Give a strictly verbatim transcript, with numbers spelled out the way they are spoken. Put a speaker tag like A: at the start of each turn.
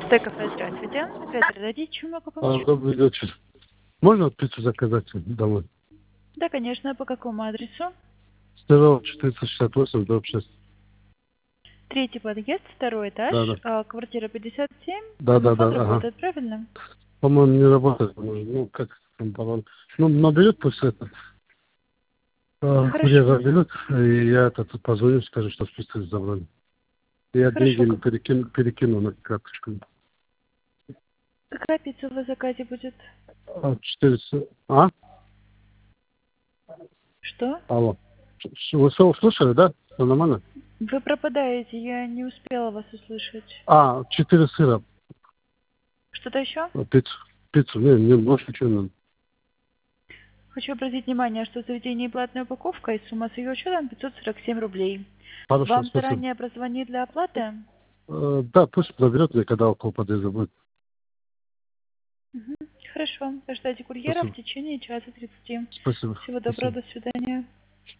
A: Т-кафе, здравствуйте. Оператор, дадите, чем могу
B: А,
A: помочь?
B: добрый вечер. Можно пиццу заказать домой?
A: Да, конечно. По какому адресу?
B: Сперва четыреста шестьдесят восемь, дробь шесть.
A: Третий подъезд, второй этаж,
B: Да, да.
A: а, квартира пятьдесят семь.
B: Да, да, да,
A: Домофон
B: ага.
A: работает, правильно?
B: По-моему, не работает. Ну, как там, по-моему. Ну, наберет пусть это. А, курьер
A: Хорошо.
B: наберет, и я это тут позвоню, скажу, что список забрали. Я деньги
A: Хорошо.
B: ему
A: Как-
B: перекину, перекину на карточку.
A: Какая пицца в заказе будет?
B: А, четыреста. А?
A: Что?
B: Алло. Ш- Вы все услышали, да? Все нормально?
A: Вы пропадаете, я не успела вас услышать.
B: А, четыре сыра.
A: Что-то еще?
B: А, Пиццу. Пиццу. Не, не больше ничего не надо.
A: Хочу обратить внимание, что в заведении платная упаковка и сумма с ее учетом пятьсот сорок семь рублей.
B: Хорошо,
A: Вам
B: спасибо.
A: заранее прозвонить для оплаты?
B: Э, да, пусть наберет мне, когда около подъезда будет.
A: Мгм. Хорошо. Ожидайте курьера в
B: Спасибо.
A: течение часа тридцати.
B: Спасибо.
A: Всего
B: Спасибо.
A: доброго, до свидания.